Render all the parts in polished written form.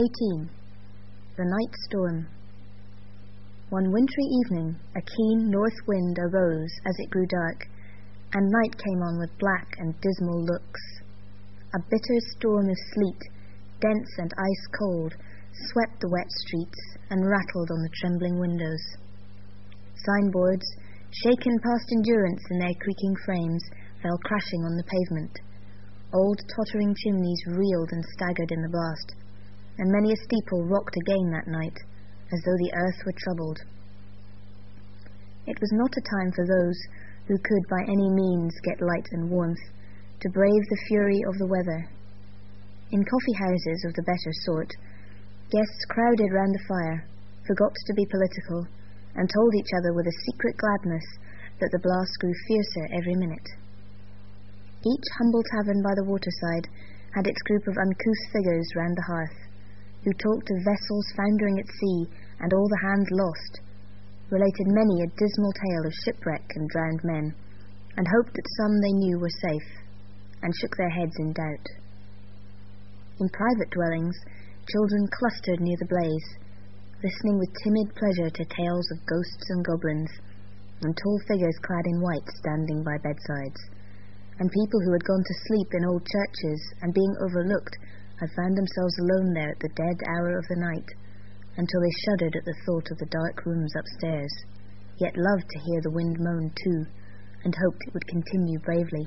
18. The Night Storm. One wintry evening, a keen north wind arose as it grew dark, and night came on with black and dismal looks. A bitter storm of sleet, dense and ice-cold, swept the wet streets and rattled on the trembling windows. Signboards, shaken past endurance in their creaking frames, fell crashing on the pavement. Old tottering chimneys reeled and staggered in the blast, and many a steeple rocked again that night, as though the earth were troubled. It was not a time for those who could by any means get light and warmth, to brave the fury of the weather. In coffee houses of the better sort, guests crowded round the fire, forgot to be political, and told each other with a secret gladness that the blast grew fiercer every minute. Each humble tavern by the waterside had its group of uncouth figures round the hearth, who talked of vessels foundering at sea and all the hands lost, related many a dismal tale of shipwreck and drowned men, and hoped that some they knew were safe, and shook their heads in doubt. In private dwellings, children clustered near the blaze, listening with timid pleasure to tales of ghosts and goblins, and tall figures clad in white standing by bedsides, and people who had gone to sleep in old churches and being overlooked had found themselves alone there at the dead hour of the night, until they shuddered at the thought of the dark rooms upstairs, yet loved to hear the wind moan too, and hoped it would continue bravely.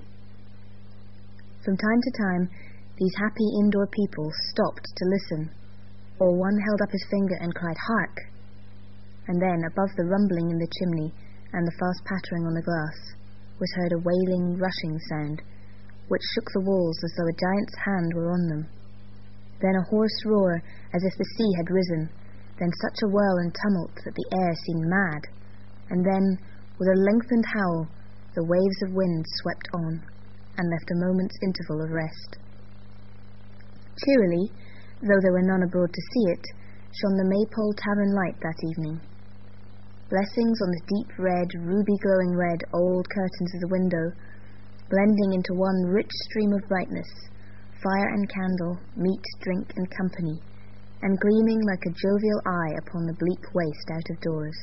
From time to time, these happy indoor people stopped to listen, or one held up his finger and cried, "Hark!" And then, above the rumbling in the chimney and the fast pattering on the glass, was heard a wailing, rushing sound, which shook the walls as though a giant's hand were on them. Then a hoarse roar, as if the sea had risen, then such a whirl and tumult that the air seemed mad, and then, with a lengthened howl, the waves of wind swept on, and left a moment's interval of rest. Cheerily, though there were none abroad to see it, shone the Maypole Tavern light that evening. Blessings on the deep red, ruby-glowing red old curtains of the window, blending into one rich stream of brightness, fire and candle, meat, drink, and company, and gleaming like a jovial eye upon the bleak waste out of doors.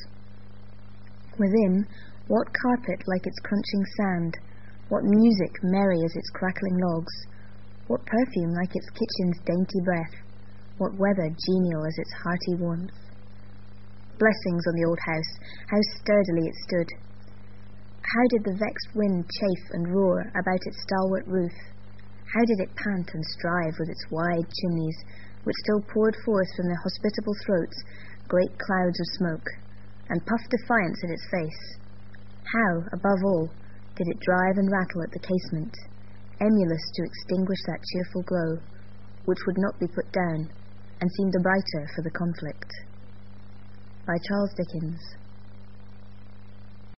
Within, what carpet like its crunching sand, what music merry as its crackling logs, what perfume like its kitchen's dainty breath, what weather genial as its hearty warmth. Blessings on the old house, how sturdily it stood. How did the vexed wind chafe and roar about its stalwart roof? How did it pant and strive with its wide chimneys, which still poured forth from their hospitable throats great clouds of smoke, and puffed defiance in its face? How, above all, did it drive and rattle at the casement, emulous to extinguish that cheerful glow, which would not be put down, and seemed the brighter for the conflict? By Charles Dickens.